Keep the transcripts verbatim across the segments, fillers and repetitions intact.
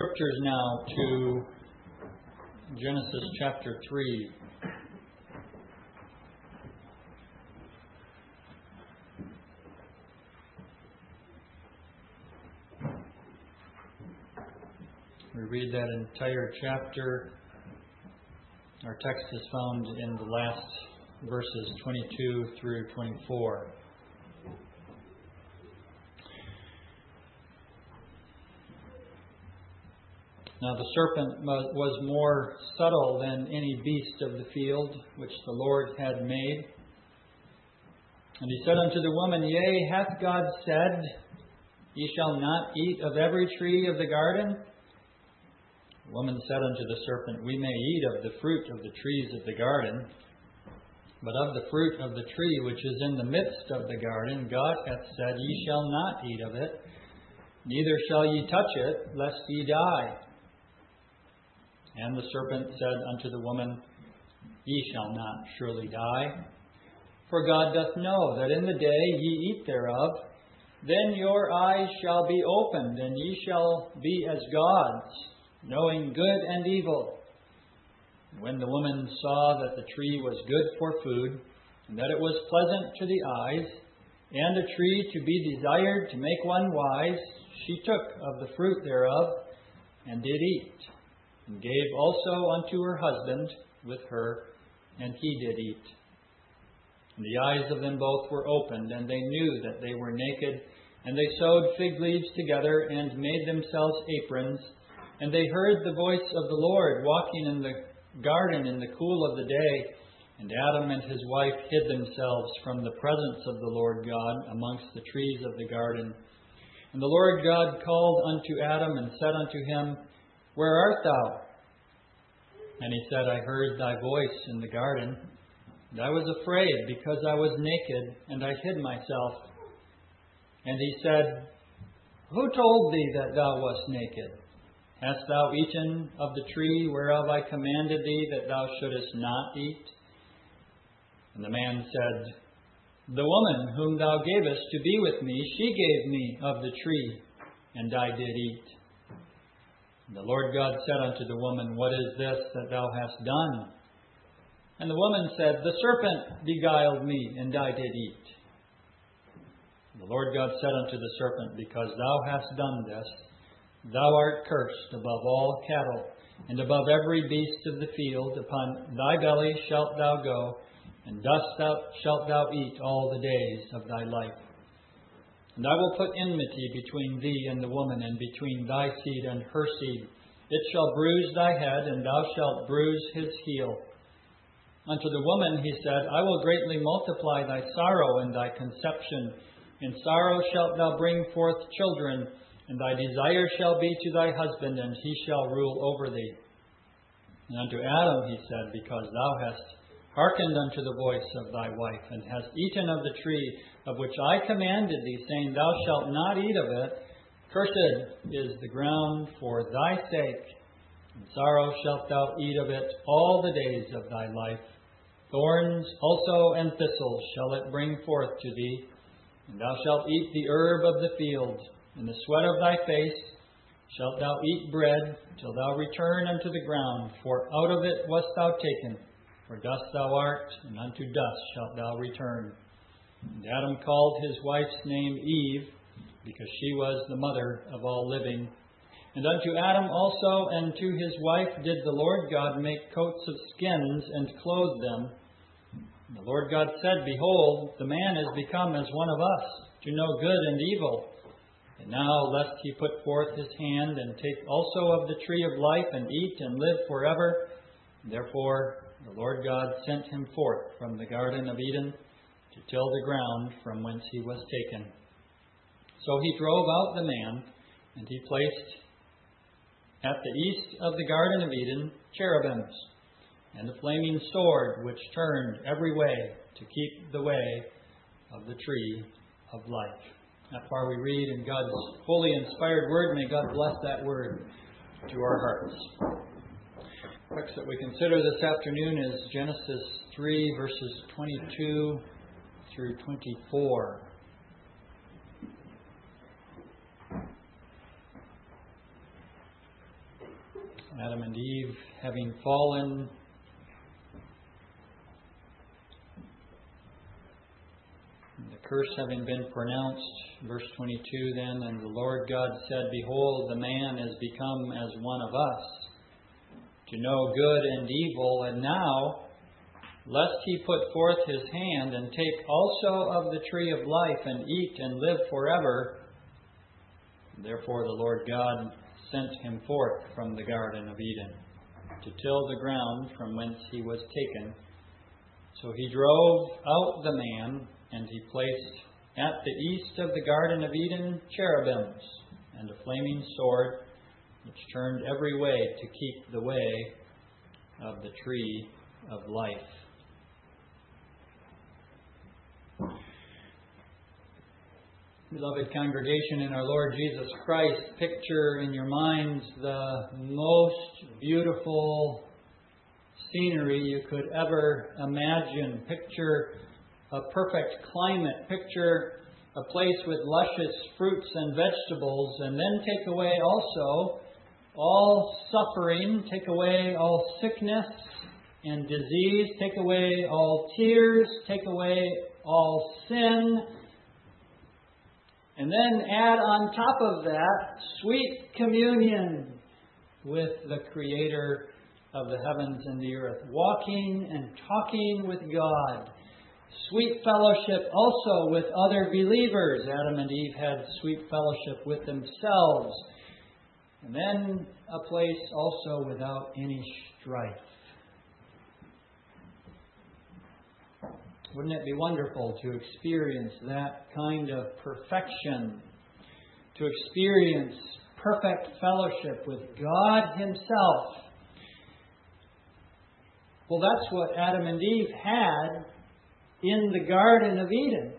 Scriptures now to Genesis chapter three. We read that entire chapter. Our text is found in the last verses twenty-two through twenty-four. Now the serpent was more subtle than any beast of the field which the Lord had made. And he said unto the woman, Yea, hath God said, Ye shall not eat of every tree of the garden? The woman said unto the serpent, We may eat of the fruit of the trees of the garden, but of the fruit of the tree which is in the midst of the garden, God hath said, Ye shall not eat of it, neither shall ye touch it, lest ye die. And the serpent said unto the woman, Ye shall not surely die. For God doth know that in the day ye eat thereof, then your eyes shall be opened, and ye shall be as gods, knowing good and evil. When the woman saw that the tree was good for food, and that it was pleasant to the eyes, and a tree to be desired to make one wise, she took of the fruit thereof, and did eat, and gave also unto her husband with her, and he did eat. And the eyes of them both were opened, and they knew that they were naked, and they sewed fig leaves together, and made themselves aprons. And they heard the voice of the Lord walking in the garden in the cool of the day. And Adam and his wife hid themselves from the presence of the Lord God amongst the trees of the garden. And the Lord God called unto Adam, and said unto him, Where art thou? And he said, I heard thy voice in the garden, and I was afraid, because I was naked, and I hid myself. And he said, Who told thee that thou wast naked? Hast thou eaten of the tree whereof I commanded thee that thou shouldest not eat? And the man said, The woman whom thou gavest to be with me, she gave me of the tree, and I did eat. And the Lord God said unto the woman, What is this that thou hast done? And the woman said, The serpent beguiled me, and I did eat. And the Lord God said unto the serpent, Because thou hast done this, thou art cursed above all cattle, and above every beast of the field. Upon thy belly shalt thou go, and dust thou shalt thou eat all the days of thy life. And I will put enmity between thee and the woman, and between thy seed and her seed. It shall bruise thy head, and thou shalt bruise his heel. Unto the woman he said, I will greatly multiply thy sorrow and thy conception. In sorrow shalt thou bring forth children, and thy desire shall be to thy husband, and he shall rule over thee. And unto Adam he said, Because thou hast hearkened unto the voice of thy wife, and hast eaten of the tree of which I commanded thee, saying, Thou shalt not eat of it, cursed is the ground for thy sake. In sorrow shalt thou eat of it all the days of thy life. Thorns also and thistles shall it bring forth to thee, and thou shalt eat the herb of the field. In the sweat of thy face shalt thou eat bread, till thou return unto the ground, for out of it wast thou taken. For dust thou art, and unto dust shalt thou return. And Adam called his wife's name Eve, because she was the mother of all living. And unto Adam also and to his wife did the Lord God make coats of skins, and clothe them. And the Lord God said, Behold, the man is become as one of us, to know good and evil. And now, lest he put forth his hand, and take also of the tree of life, and eat, and live forever. Therefore the Lord God sent him forth from the Garden of Eden, to till the ground from whence he was taken. So he drove out the man, and he placed at the east of the Garden of Eden cherubims, and a flaming sword which turned every way to keep the way of the tree of life. That far we read in God's holy inspired word. May God bless that word to our hearts. The text that we consider this afternoon is Genesis three, verses twenty-two through twenty-four. Adam and Eve having fallen, the curse having been pronounced, verse twenty-two then, and the Lord God said, Behold, the man is become as one of us, to know good and evil, and now, lest he put forth his hand and take also of the tree of life and eat and live forever. Therefore the Lord God sent him forth from the Garden of Eden to till the ground from whence he was taken. So he drove out the man, and he placed at the east of the Garden of Eden cherubims and a flaming sword, which turned every way to keep the way of the tree of life. Beloved congregation in our Lord Jesus Christ, picture in your minds the most beautiful scenery you could ever imagine. Picture a perfect climate. Picture a place with luscious fruits and vegetables, and then take away also all suffering, take away all sickness and disease, take away all tears, take away all sin, and then add on top of that sweet communion with the Creator of the heavens and the earth, walking and talking with God. Sweet fellowship also with other believers. Adam and Eve had sweet fellowship with themselves. And then a place also without any strife. Wouldn't it be wonderful to experience that kind of perfection? To experience perfect fellowship with God Himself. Well, that's what Adam and Eve had in the Garden of Eden.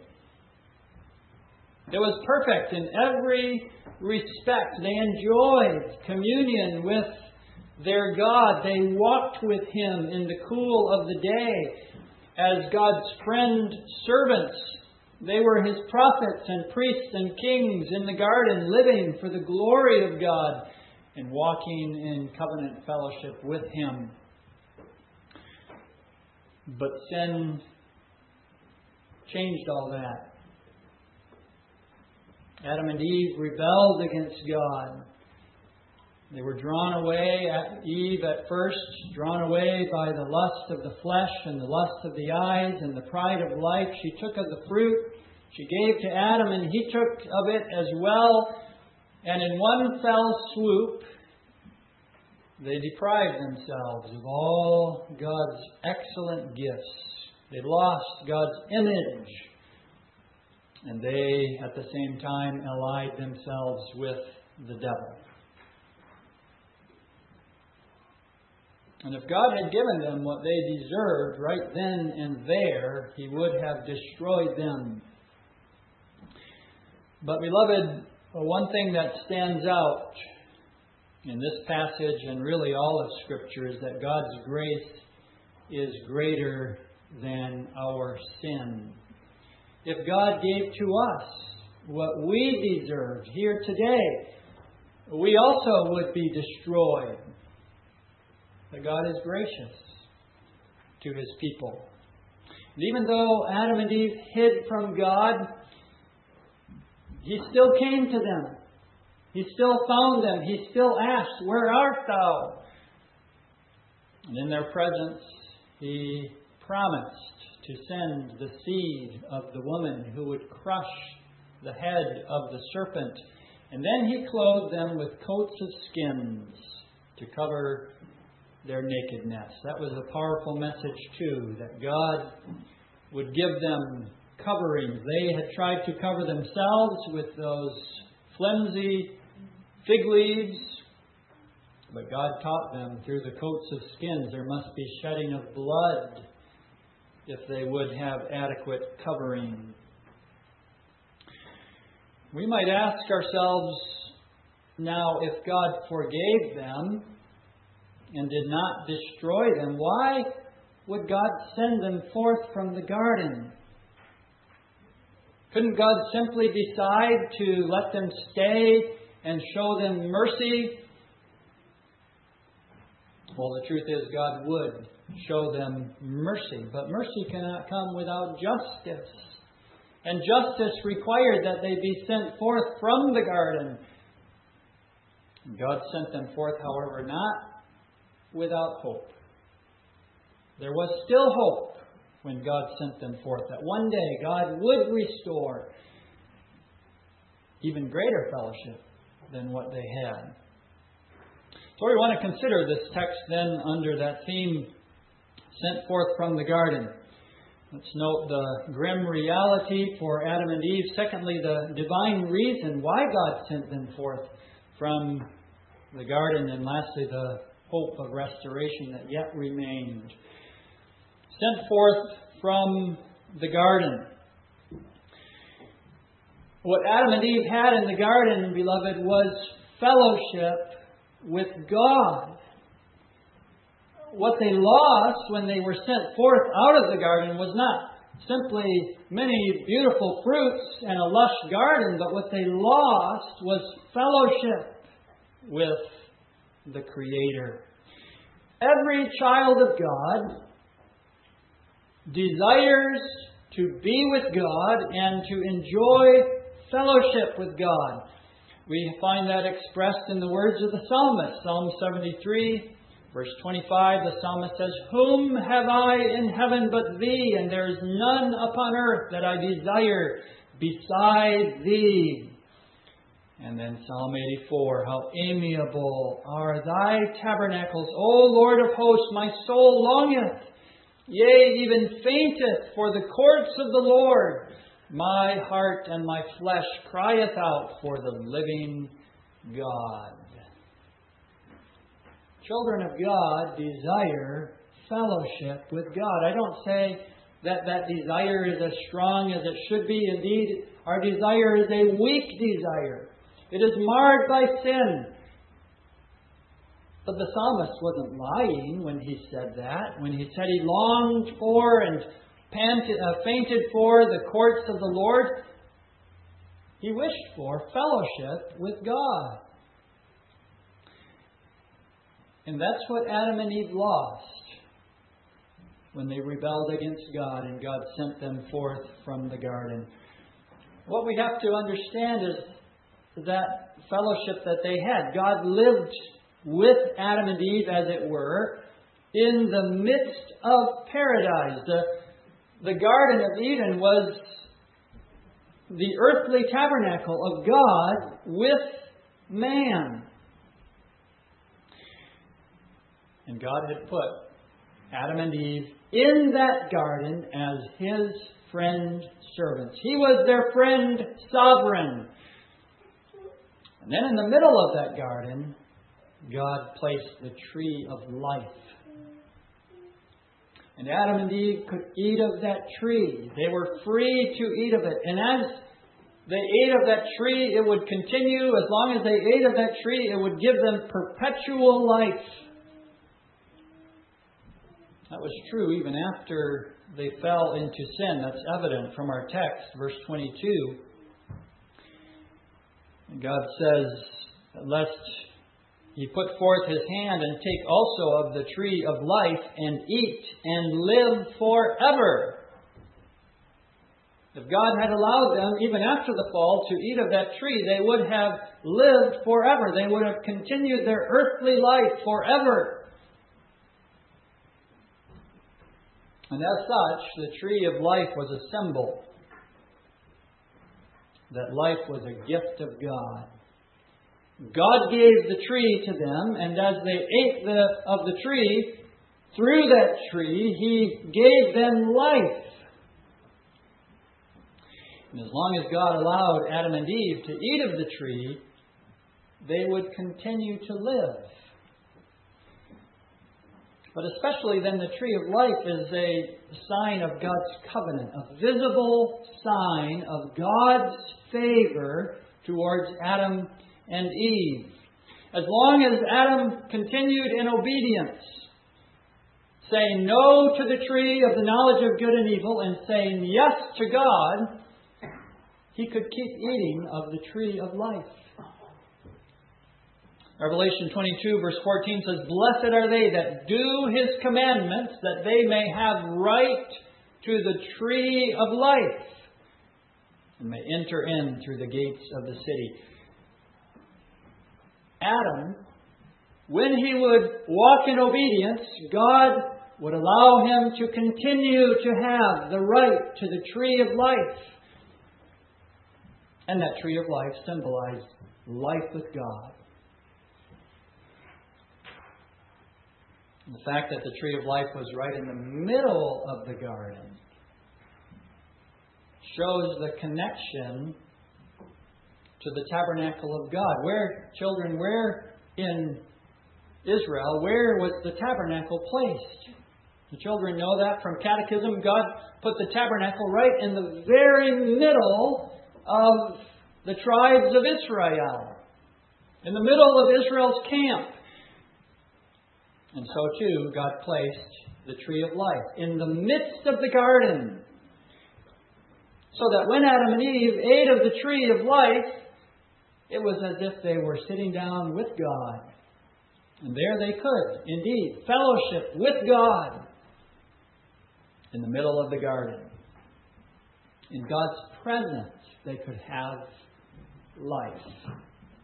It was perfect in every respect. They enjoyed communion with their God. They walked with Him in the cool of the day as God's friend servants. They were His prophets and priests and kings in the garden, living for the glory of God and walking in covenant fellowship with Him. But sin changed all that. Adam and Eve rebelled against God. They were drawn away, at Eve at first, drawn away by the lust of the flesh and the lust of the eyes and the pride of life. She took of the fruit. She gave to Adam, and he took of it as well. And in one fell swoop, they deprived themselves of all God's excellent gifts. They lost God's image. And they, at the same time, allied themselves with the devil. And if God had given them what they deserved right then and there, He would have destroyed them. But beloved, one thing that stands out in this passage and really all of Scripture is that God's grace is greater than our sin. If God gave to us what we deserved here today, we also would be destroyed. But God is gracious to His people. And even though Adam and Eve hid from God, He still came to them. He still found them. He still asked, "Where art thou?" And in their presence, He promised to send the seed of the woman who would crush the head of the serpent. And then He clothed them with coats of skins to cover their nakedness. That was a powerful message too, that God would give them coverings. They had tried to cover themselves with those flimsy fig leaves, but God taught them through the coats of skins there must be shedding of blood if they would have adequate covering. We might ask ourselves now, if God forgave them and did not destroy them, why would God send them forth from the garden? Couldn't God simply decide to let them stay and show them mercy? Well, the truth is God would show them mercy, but mercy cannot come without justice. And justice required that they be sent forth from the garden. God sent them forth, however, not without hope. There was still hope when God sent them forth, that one day God would restore even greater fellowship than what they had. So we want to consider this text then under that theme, sent forth from the garden. Let's note the grim reality for Adam and Eve. Secondly, the divine reason why God sent them forth from the garden. And lastly, the hope of restoration that yet remained. Sent forth from the garden. What Adam and Eve had in the garden, beloved, was fellowship with God. What they lost when they were sent forth out of the garden was not simply many beautiful fruits and a lush garden, but what they lost was fellowship with the Creator. Every child of God desires to be with God and to enjoy fellowship with God. We find that expressed in the words of the psalmist. Psalm seventy-three, verse twenty-five, the psalmist says, "Whom have I in heaven but Thee? And there is none upon earth that I desire beside Thee." And then Psalm eighty-four, "How amiable are Thy tabernacles, O Lord of hosts, my soul longeth, yea, even fainteth for the courts of the Lord. My heart and my flesh crieth out for the living God." Children of God desire fellowship with God. I don't say that that desire is as strong as it should be. Indeed, our desire is a weak desire. It is marred by sin. But the psalmist wasn't lying when he said that. When he said he longed for and panted, uh, fainted for the courts of the Lord, he wished for fellowship with God. And that's what Adam and Eve lost when they rebelled against God and God sent them forth from the garden. What we have to understand is that fellowship that they had. God lived with Adam and Eve, as it were, in the midst of paradise. The, the Garden of Eden was the earthly tabernacle of God with man. And God had put Adam and Eve in that garden as His friend servants. He was their friend sovereign. And then in the middle of that garden, God placed the tree of life. And Adam and Eve could eat of that tree. They were free to eat of it. And as they ate of that tree, it would continue. As long as they ate of that tree, it would give them perpetual life. That was true even after they fell into sin. That's evident from our text, verse twenty-two. God says, "Lest He put forth His hand and take also of the tree of life and eat and live forever." If God had allowed them, even after the fall, to eat of that tree, they would have lived forever. They would have continued their earthly life forever. And as such, the tree of life was a symbol that life was a gift of God. God gave the tree to them, and as they ate the, of the tree, through that tree, He gave them life. And as long as God allowed Adam and Eve to eat of the tree, they would continue to live. But especially then the tree of life is a sign of God's covenant, a visible sign of God's favor towards Adam and Eve. As long as Adam continued in obedience, saying no to the tree of the knowledge of good and evil and saying yes to God, he could keep eating of the tree of life. Revelation twenty-two verse fourteen says, "Blessed are they that do His commandments, that they may have right to the tree of life, and may enter in through the gates of the city." Adam, when he would walk in obedience, God would allow him to continue to have the right to the tree of life. And that tree of life symbolized life with God. And the fact that the tree of life was right in the middle of the garden shows the connection to the tabernacle of God. Where, children, where in Israel, where was the tabernacle placed? The children know that from catechism. God put the tabernacle right in the very middle of the tribes of Israel, in the middle of Israel's camp. And so too, God placed the tree of life in the midst of the garden, so that when Adam and Eve ate of the tree of life, it was as if they were sitting down with God. And there they could, indeed, fellowship with God in the middle of the garden. In God's presence, they could have life.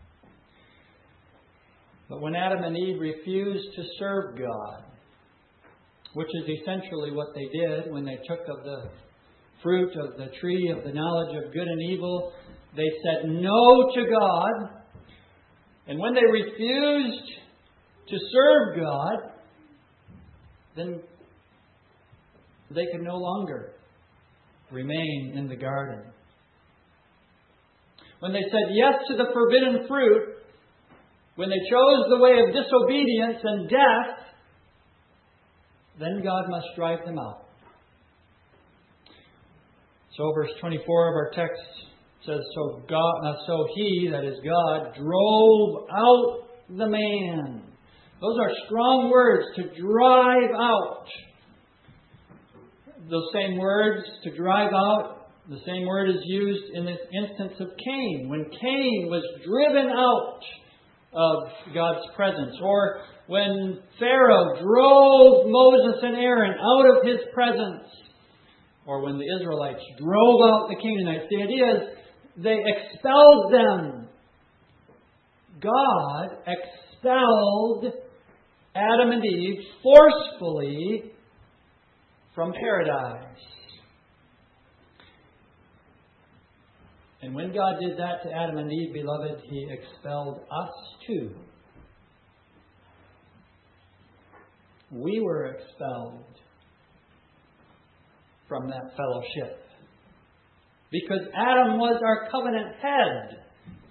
But when Adam and Eve refused to serve God, which is essentially what they did when they took of the fruit of the tree of the knowledge of good and evil, they said no to God. And when they refused to serve God, then they could no longer remain in the garden. When they said yes to the forbidden fruit, when they chose the way of disobedience and death, then God must drive them out. So verse twenty-four of our text says, So God, uh, so He, that is God, drove out the man. Those are strong words, to drive out. Those same words, to drive out, the same word is used in this instance of Cain. When Cain was driven out of God's presence, or when Pharaoh drove Moses and Aaron out of His presence, or when the Israelites drove out the Canaanites. The idea is they expelled them. God expelled Adam and Eve forcefully from paradise. And when God did that to Adam and Eve, beloved, He expelled us too. We were expelled from that fellowship, because Adam was our covenant head.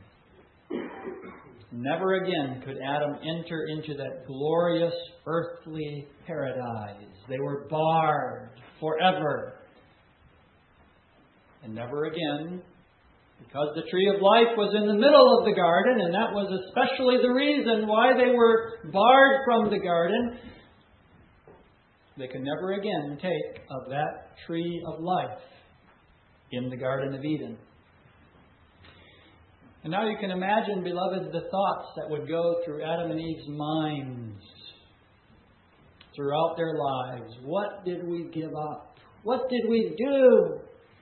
Never again could Adam enter into that glorious earthly paradise. They were barred forever. And never again, because the tree of life was in the middle of the garden, and that was especially the reason why they were barred from the garden, they could never again take of that tree of life in the Garden of Eden. And now you can imagine, beloved, the thoughts that would go through Adam and Eve's minds throughout their lives. What did we give up? What did we do?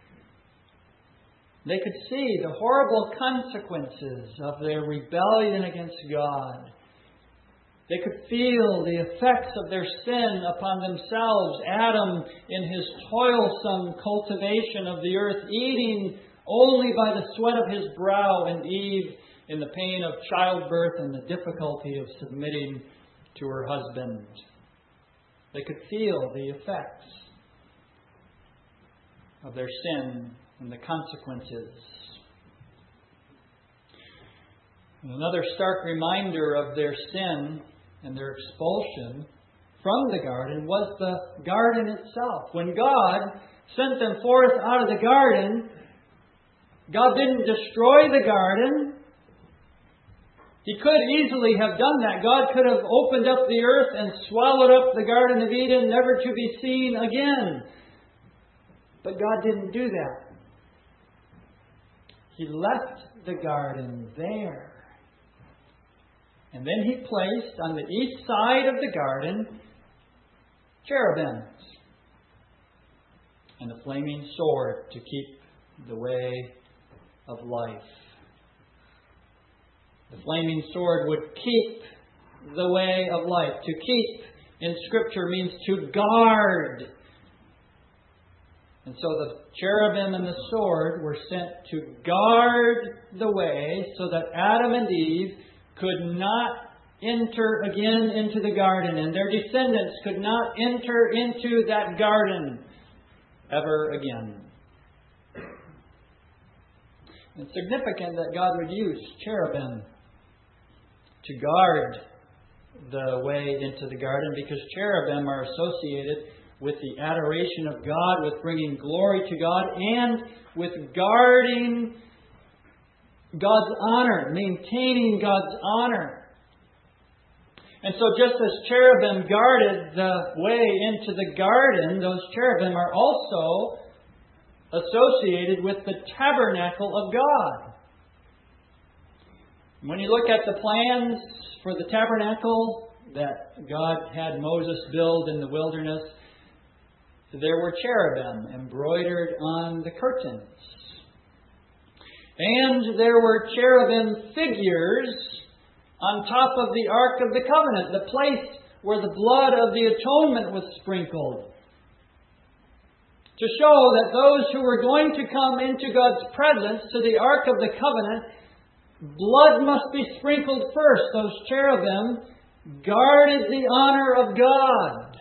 They could see the horrible consequences of their rebellion against God. They could feel the effects of their sin upon themselves. Adam, in his toilsome cultivation of the earth, eating only by the sweat of his brow, and Eve in the pain of childbirth and the difficulty of submitting to her husband. They could feel the effects of their sin and the consequences. And another stark reminder of their sin and their expulsion from the garden was the garden itself. When God sent them forth out of the garden, God didn't destroy the garden. He could easily have done that. God could have opened up the earth and swallowed up the Garden of Eden, never to be seen again. But God didn't do that. He left the garden there. And then He placed on the east side of the garden cherubims and a flaming sword to keep the way of life. The flaming sword would keep the way of life. To keep in Scripture means to guard. And so the cherubim and the sword were sent to guard the way so that Adam and Eve could not enter again into the garden, and their descendants could not enter into that garden ever again. It's significant that God would use cherubim to guard the way into the garden, because cherubim are associated with the adoration of God, with bringing glory to God, and with guarding God's honor, maintaining God's honor. And so just as cherubim guarded the way into the garden, those cherubim are also associated with the tabernacle of God. When you look at the plans for the tabernacle that God had Moses build in the wilderness, there were cherubim embroidered on the curtains. And there were cherubim figures on top of the Ark of the Covenant, the place where the blood of the atonement was sprinkled, to show that those who were going to come into God's presence to the Ark of the Covenant, blood must be sprinkled first. Those cherubim guarded the honor of God.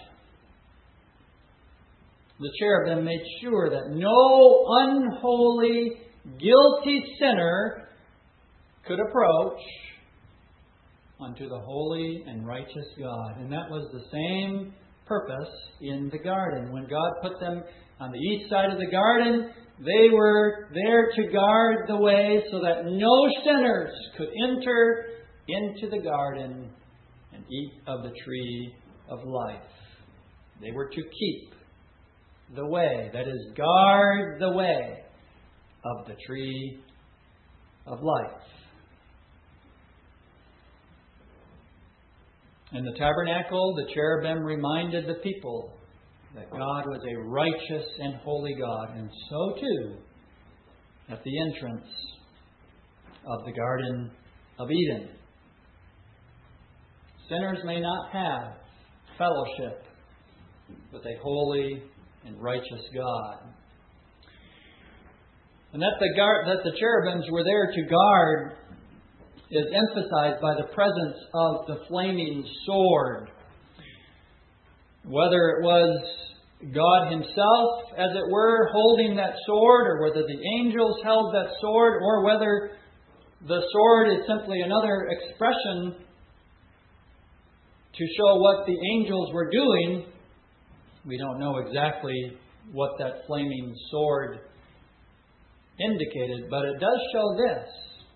The cherubim made sure that no unholy, guilty sinner could approach unto the holy and righteous God. And that was the same purpose in the garden. When God put them on the east side of the garden, they were there to guard the way so that no sinners could enter into the garden and eat of the tree of life. They were to keep the way, that is, guard the way of the tree of life. In the tabernacle, the cherubim reminded the people that God was a righteous and holy God, and so too at the entrance of the Garden of Eden. Sinners may not have fellowship with a holy and righteous God. And that the, guard, that the cherubims were there to guard is emphasized by the presence of the flaming sword. Whether it was God Himself, as it were, holding that sword, or whether the angels held that sword, or whether the sword is simply another expression to show what the angels were doing, we don't know exactly what that flaming sword indicated, but it does show this.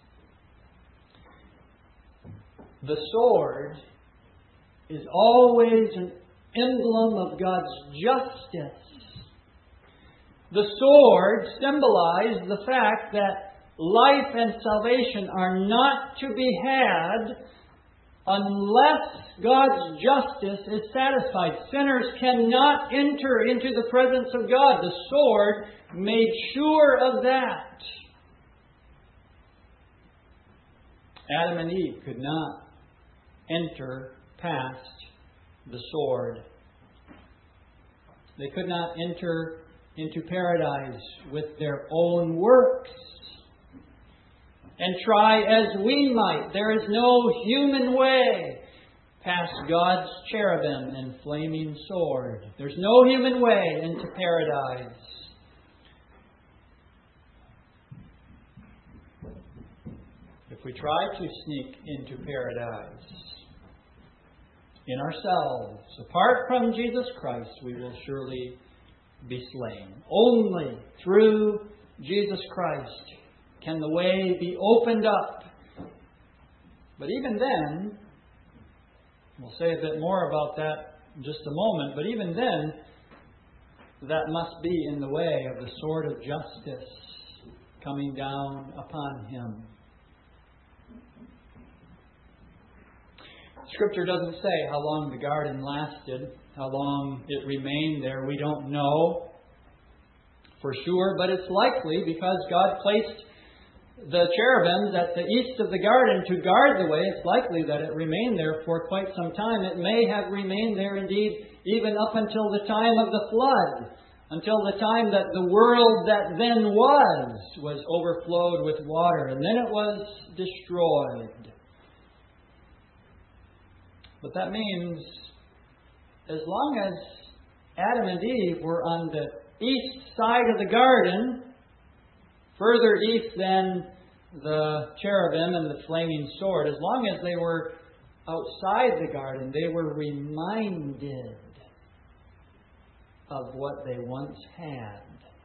The sword is always an emblem of God's justice. The sword symbolized the fact that life and salvation are not to be had unless God's justice is satisfied. Sinners cannot enter into the presence of God. The sword made sure of that. Adam and Eve could not enter past the sword. They could not enter into paradise with their own works and try as we might. There is no human way past God's cherubim and flaming sword. There's no human way into paradise. If we try to sneak into paradise in ourselves, apart from Jesus Christ, we will surely be slain. Only through Jesus Christ can the way be opened up. But even then, we'll say a bit more about that in just a moment, but even then, that must be in the way of the sword of justice coming down upon Him. Scripture doesn't say how long the garden lasted, how long it remained there. We don't know for sure, but it's likely because God placed the cherubims at the east of the garden to guard the way. It's likely that it remained there for quite some time. It may have remained there indeed even up until the time of the flood, until the time that the world that then was was overflowed with water, and then it was destroyed. But that means as long as Adam and Eve were on the east side of the garden, further east than the cherubim and the flaming sword, as long as they were outside the garden, they were reminded of what they once had.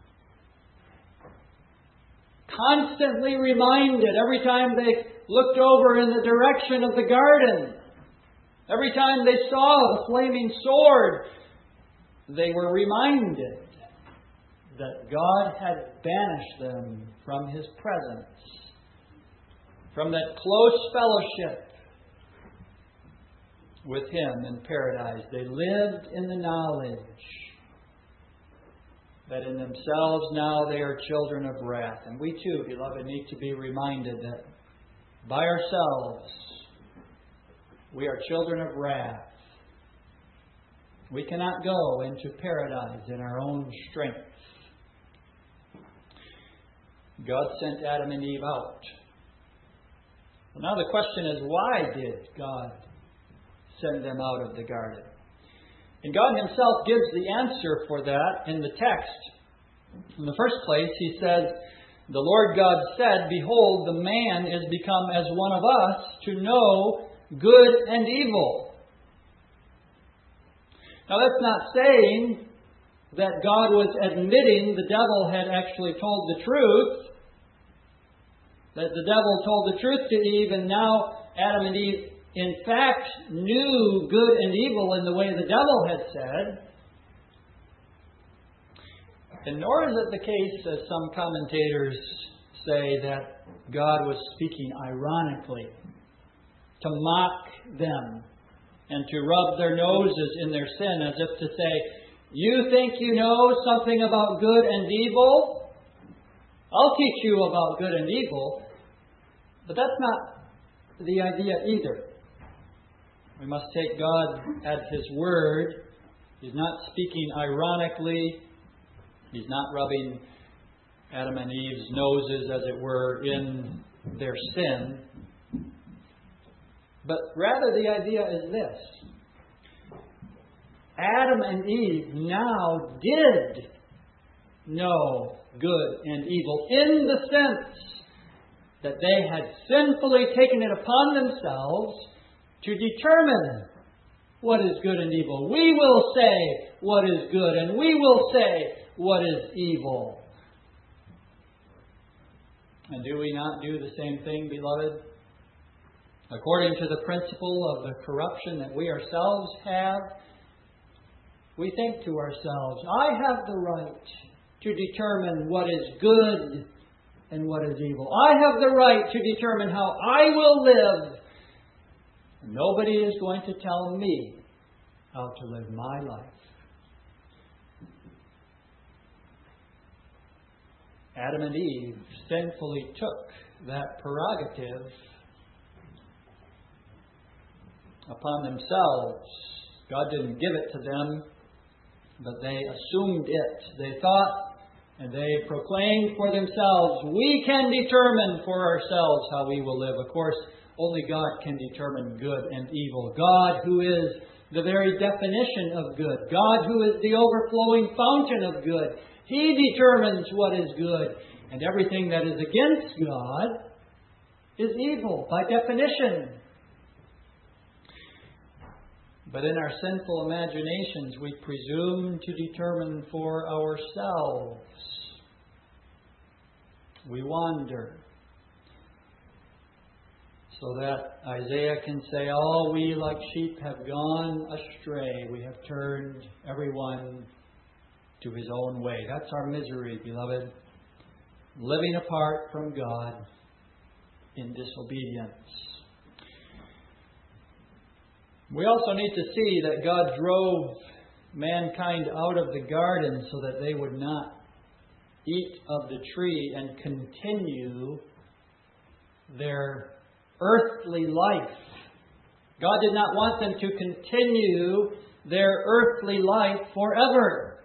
Constantly reminded every time they looked over in the direction of the garden. Every time they saw the flaming sword, they were reminded that God had banished them from His presence, from that close fellowship with Him in paradise. They lived in the knowledge that in themselves now they are children of wrath. And we too, beloved, need to be reminded that by ourselves we are children of wrath. We cannot go into paradise in our own strength. God sent Adam and Eve out. Well, now the question is, why did God send them out of the garden? And God Himself gives the answer for that in the text. In the first place, He says, "The Lord God said, Behold, the man is become as one of us to know good and evil." Now that's not saying that God was admitting the devil had actually told the truth, that the devil told the truth to Eve, and now Adam and Eve in fact knew good and evil in the way the devil had said. And nor is it the case, as some commentators say, that God was speaking ironically to mock them and to rub their noses in their sin, as if to say, "You think you know something about good and evil? I'll teach you about good and evil." But that's not the idea either. We must take God at His word. He's not speaking ironically. He's not rubbing Adam and Eve's noses, as it were, in their sin. But rather the idea is this. Adam and Eve now did know good and evil, in the sense that they had sinfully taken it upon themselves to determine what is good and evil. We will say what is good, and we will say what is evil. And do we not do the same thing, beloved? According to the principle of the corruption that we ourselves have, we think to ourselves, I have the right to determine what is good and what is evil. I have the right to determine how I will live. Nobody is going to tell me how to live my life. Adam and Eve sinfully took that prerogative upon themselves. God didn't give it to them, but they assumed it. They thought and they proclaimed for themselves, we can determine for ourselves how we will live. Of course, only God can determine good and evil. God, who is the very definition of good. God, who is the overflowing fountain of good. He determines what is good. And everything that is against God is evil by definition. But in our sinful imaginations, we presume to determine for ourselves. We wander. So that Isaiah can say, all we like sheep have gone astray. We have turned everyone to his own way. That's our misery, beloved. Living apart from God in disobedience. We also need to see that God drove mankind out of the garden so that they would not eat of the tree and continue their earthly life. God did not want them to continue their earthly life forever.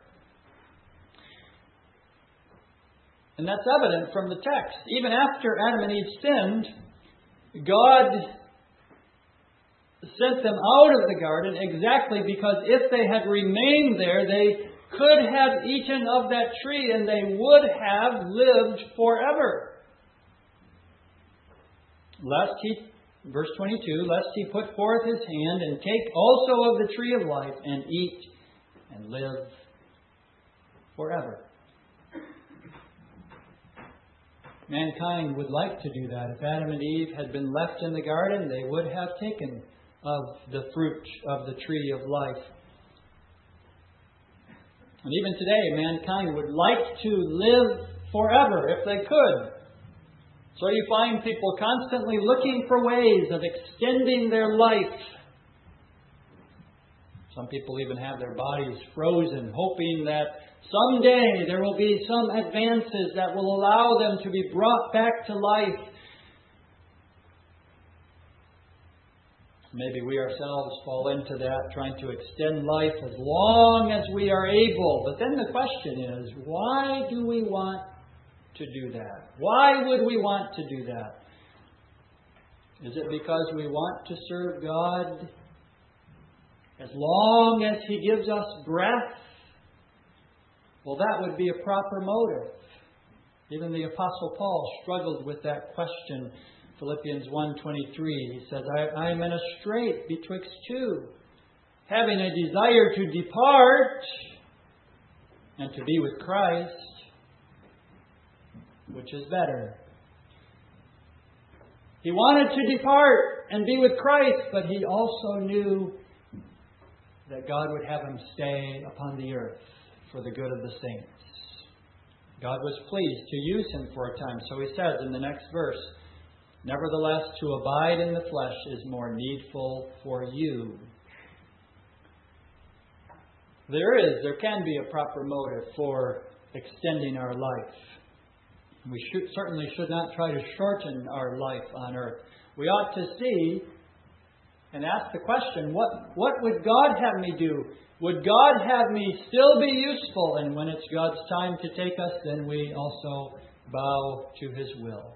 And that's evident from the text. Even after Adam and Eve sinned, God sent them out of the garden exactly because if they had remained there, they could have eaten of that tree and they would have lived forever. Lest he, verse twenty-two, lest he put forth his hand and take also of the tree of life and eat and live forever. Mankind would like to do that. If Adam and Eve had been left in the garden, they would have taken of the fruit of the tree of life. And even today, mankind would like to live forever if they could. So you find people constantly looking for ways of extending their life. Some people even have their bodies frozen, hoping that someday there will be some advances that will allow them to be brought back to life. Maybe we ourselves fall into that, trying to extend life as long as we are able. But then the question is, why do we want to do that? Why would we want to do that? Is it because we want to serve God as long as He gives us breath? Well, that would be a proper motive. Even the Apostle Paul struggled with that question. Philippians one twenty-three, he says, I, I am in a strait betwixt two, having a desire to depart and to be with Christ, which is better. He wanted to depart and be with Christ, but he also knew that God would have him stay upon the earth for the good of the saints. God was pleased to use him for a time. So he says in the next verse, nevertheless, to abide in the flesh is more needful for you. There is, there can be a proper motive for extending our life. We should, certainly should not try to shorten our life on earth. We ought to see and ask the question, what, what would God have me do? Would God have me still be useful? And when it's God's time to take us, then we also bow to His will.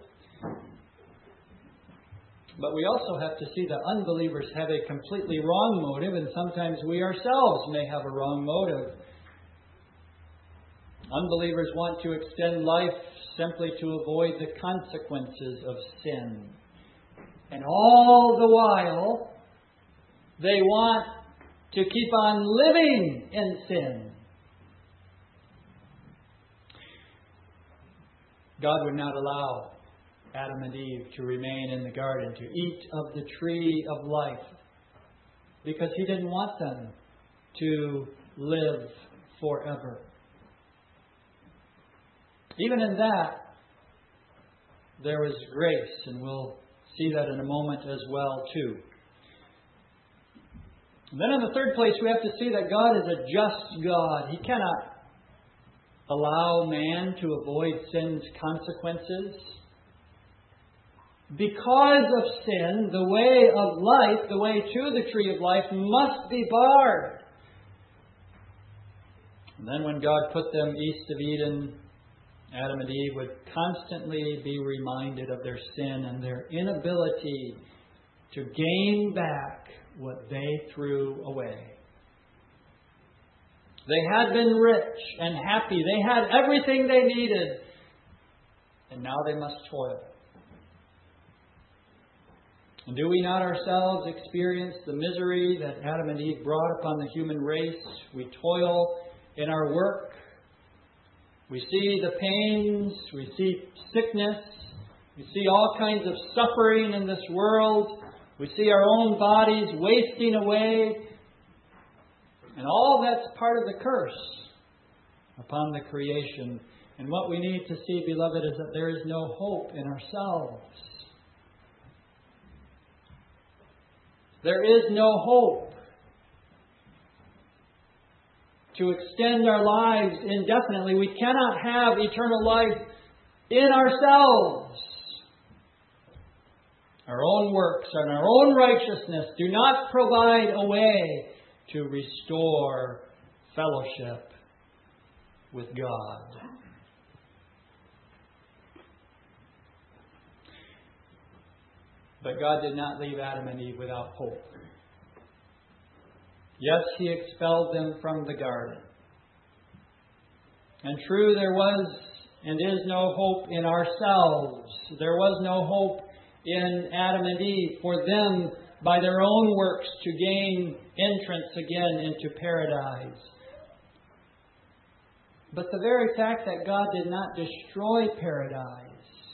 But we also have to see that unbelievers have a completely wrong motive, and sometimes we ourselves may have a wrong motive. Unbelievers want to extend life simply to avoid the consequences of sin. And all the while, they want to keep on living in sin. God would not allow Adam and Eve to remain in the garden, to eat of the tree of life, because He didn't want them to live forever. Even in that, there was grace, and we'll see that in a moment as well, too. And then in the third place, we have to see that God is a just God. He cannot allow man to avoid sin's consequences. Because of sin, the way of life, the way to the tree of life, must be barred. And then when God put them east of Eden, Adam and Eve would constantly be reminded of their sin and their inability to gain back what they threw away. They had been rich and happy. They had everything they needed. And now they must toil. And do we not ourselves experience the misery that Adam and Eve brought upon the human race? We toil in our work. We see the pains. We see sickness. We see all kinds of suffering in this world. We see our own bodies wasting away. And all that's part of the curse upon the creation. And what we need to see, beloved, is that there is no hope in ourselves. There is no hope to extend our lives indefinitely. We cannot have eternal life in ourselves. Our own works and our own righteousness do not provide a way to restore fellowship with God. But God did not leave Adam and Eve without hope. Yes, He expelled them from the garden. And true, there was and is no hope in ourselves. There was no hope in Adam and Eve for them by their own works to gain entrance again into paradise. But the very fact that God did not destroy paradise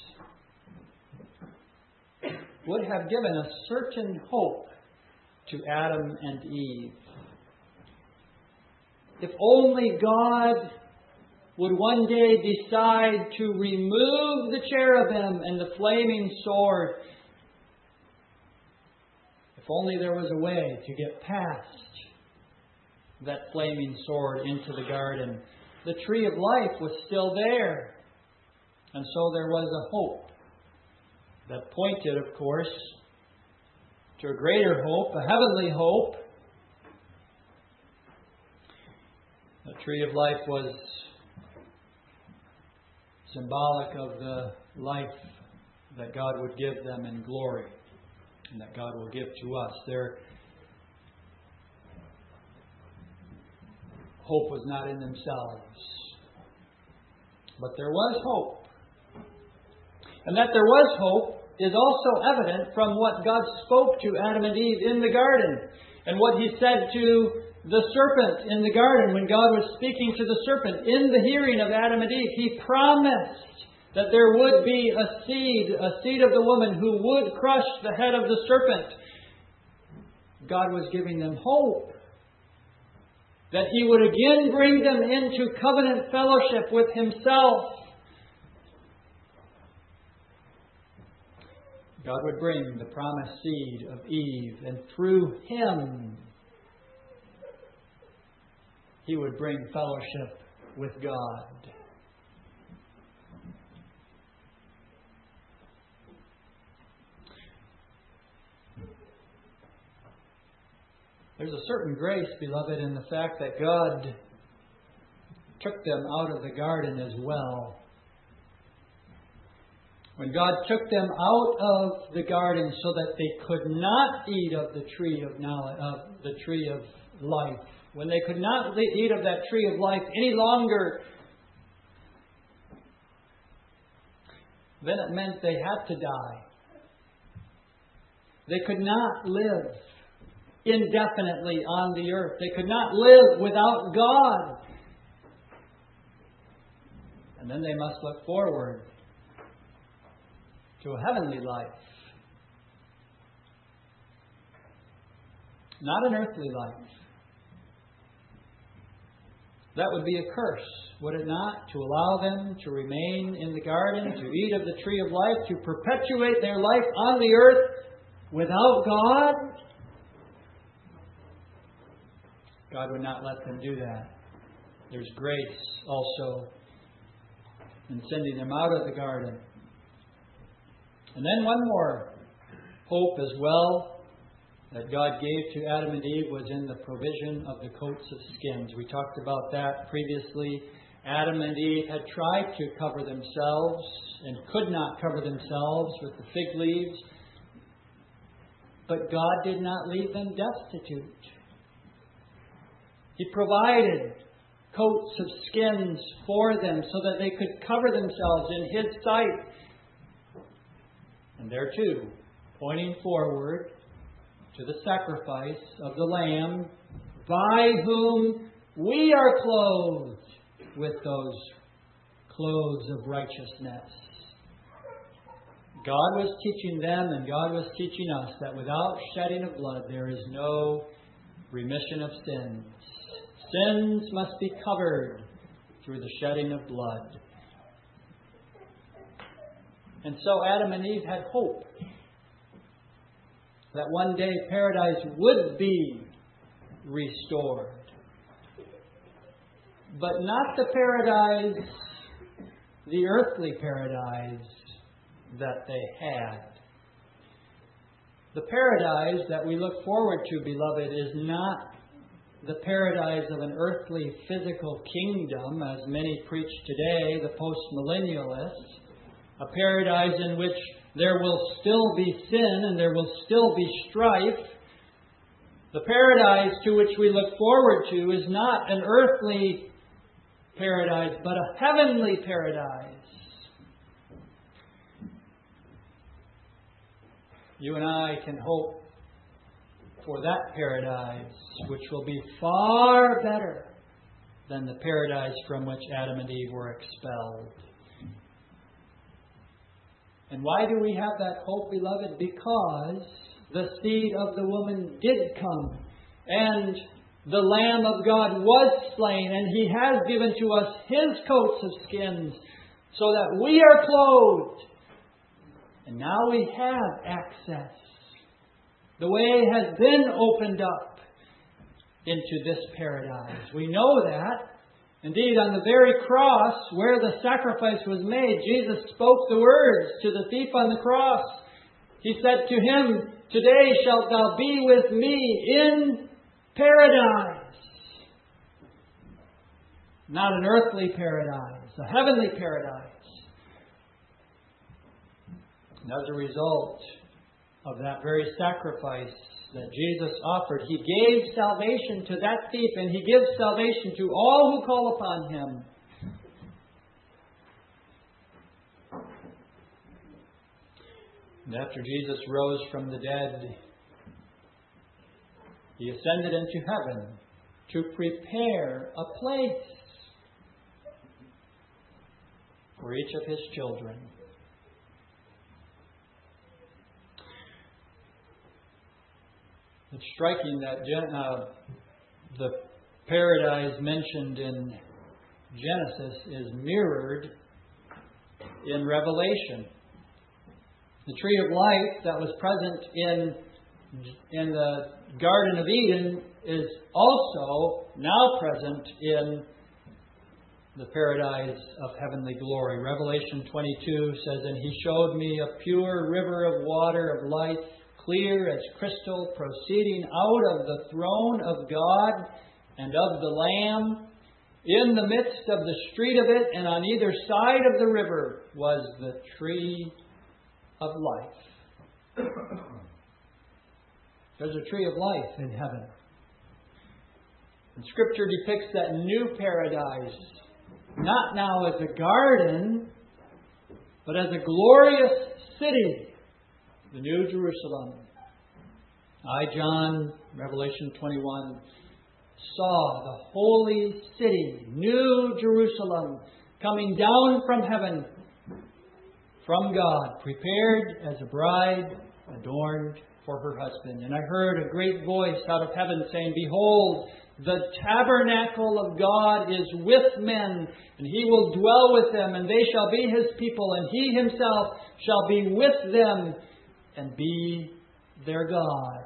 would have given a certain hope to Adam and Eve. If only God would one day decide to remove the cherubim and the flaming sword. If only there was a way to get past that flaming sword into the garden. The tree of life was still there. And so there was a hope that pointed, of course, to a greater hope, a heavenly hope. The tree of life was symbolic of the life that God would give them in glory and that God will give to us. Their hope was not in themselves, but there was hope. And that there was hope is also evident from what God spoke to Adam and Eve in the garden and what He said to the serpent in the garden when God was speaking to the serpent in the hearing of Adam and Eve. He promised that there would be a seed, a seed of the woman who would crush the head of the serpent. God was giving them hope that He would again bring them into covenant fellowship with Himself. God would bring the promised seed of Eve, and through Him He would bring fellowship with God. There's a certain grace, beloved, in the fact that God took them out of the garden as well. When God took them out of the garden so that they could not eat of the tree of knowledge, of the tree of life, when they could not eat of that tree of life any longer, then it meant they had to die. They could not live indefinitely on the earth. They could not live without God. And then they must look forward to a heavenly life. Not an earthly life. That would be a curse, would it not? To allow them to remain in the garden, to eat of the tree of life, to perpetuate their life on the earth without God. God would not let them do that. There's grace also in sending them out of the garden. And then one more hope as well that God gave to Adam and Eve was in the provision of the coats of skins. We talked about that previously. Adam and Eve had tried to cover themselves and could not cover themselves with the fig leaves. But God did not leave them destitute. He provided coats of skins for them so that they could cover themselves in His sight. And there too, pointing forward to the sacrifice of the Lamb, by whom we are clothed with those clothes of righteousness. God was teaching them and God was teaching us that without shedding of blood there is no remission of sins. Sins must be covered through the shedding of blood. And so Adam and Eve had hope. that one day paradise would be restored. But not the paradise, the earthly paradise that they had. The paradise that we look forward to, beloved, is not the paradise of an earthly physical kingdom, as many preach today, the postmillennialists. A paradise in which there will still be sin and there will still be strife. The paradise to which we look forward to is not an earthly paradise, but a heavenly paradise. You and I can hope for that paradise, which will be far better than the paradise from which Adam and Eve were expelled. And why do we have that hope, beloved? Because the seed of the woman did come, and the Lamb of God was slain, and He has given to us His coats of skins, so that we are clothed. And now we have access. The way has been opened up into this paradise. We know that. Indeed, on the very cross where the sacrifice was made, Jesus spoke the words to the thief on the cross. He said to him, "Today shalt thou be with me in paradise." Not an earthly paradise, a heavenly paradise. And as a result of that very sacrifice that Jesus offered, He gave salvation to that thief, and He gives salvation to all who call upon Him. And after Jesus rose from the dead, He ascended into heaven to prepare a place for each of His children. It's striking that uh, the paradise mentioned in Genesis is mirrored in Revelation. The tree of life that was present in, in the Garden of Eden is also now present in the paradise of heavenly glory. Revelation twenty-two says, "And He showed me a pure river of water of life, clear as crystal, proceeding out of the throne of God and of the Lamb. In the midst of the street of it, and on either side of the river, was the tree of life." There's a tree of life in heaven. And Scripture depicts that new paradise, not now as a garden, but as a glorious city. The New Jerusalem. I, John, Revelation twenty-one, saw the holy city, New Jerusalem, coming down from heaven, from God, prepared as a bride adorned for her husband. And I heard a great voice out of heaven saying, "Behold, the tabernacle of God is with men, and He will dwell with them, and they shall be His people, and He Himself shall be with them, and be their God."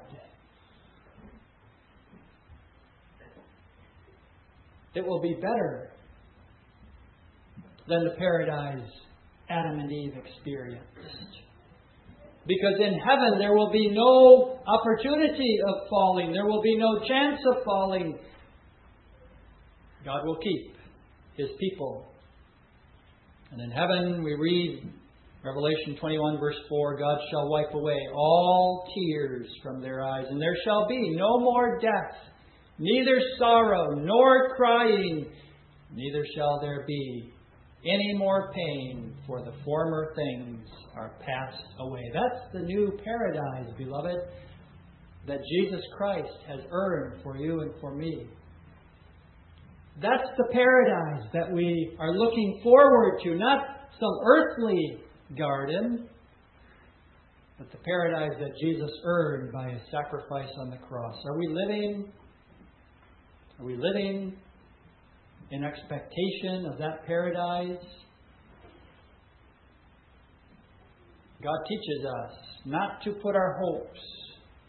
It will be better than the paradise Adam and Eve experienced. Because in heaven there will be no opportunity of falling. There will be no chance of falling. God will keep His people. And in heaven we read, Revelation twenty-one verse four, "God shall wipe away all tears from their eyes, and there shall be no more death, neither sorrow nor crying, neither shall there be any more pain, for the former things are passed away." That's the new paradise, beloved, that Jesus Christ has earned for you and for me. That's the paradise that we are looking forward to, not some earthly garden, but the paradise that Jesus earned by His sacrifice on the cross. Are we living? Are we living in expectation of that paradise? God teaches us not to put our hopes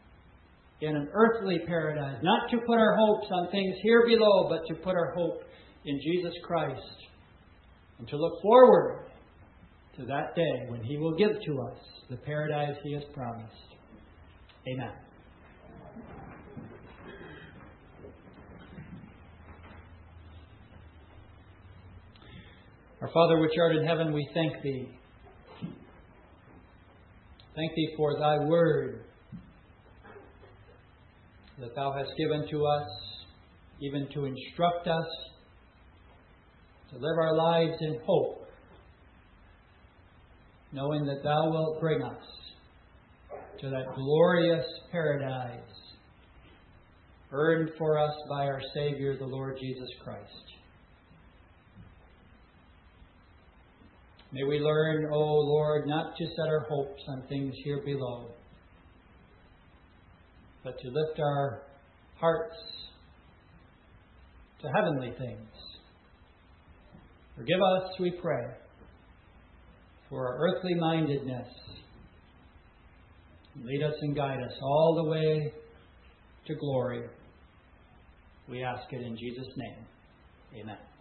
in an earthly paradise. Not to put our hopes on things here below, but to put our hope in Jesus Christ. And to look forward to that day when He will give to us the paradise He has promised. Amen. Our Father which art in heaven, we thank Thee. Thank Thee for Thy word that Thou hast given to us, even to instruct us, to live our lives in hope, knowing that Thou wilt bring us to that glorious paradise earned for us by our Savior, the Lord Jesus Christ. May we learn, O Lord, not to set our hopes on things here below, but to lift our hearts to heavenly things. Forgive us, we pray, for our earthly mindedness. Lead us and guide us all the way to glory. We ask it in Jesus' name. Amen.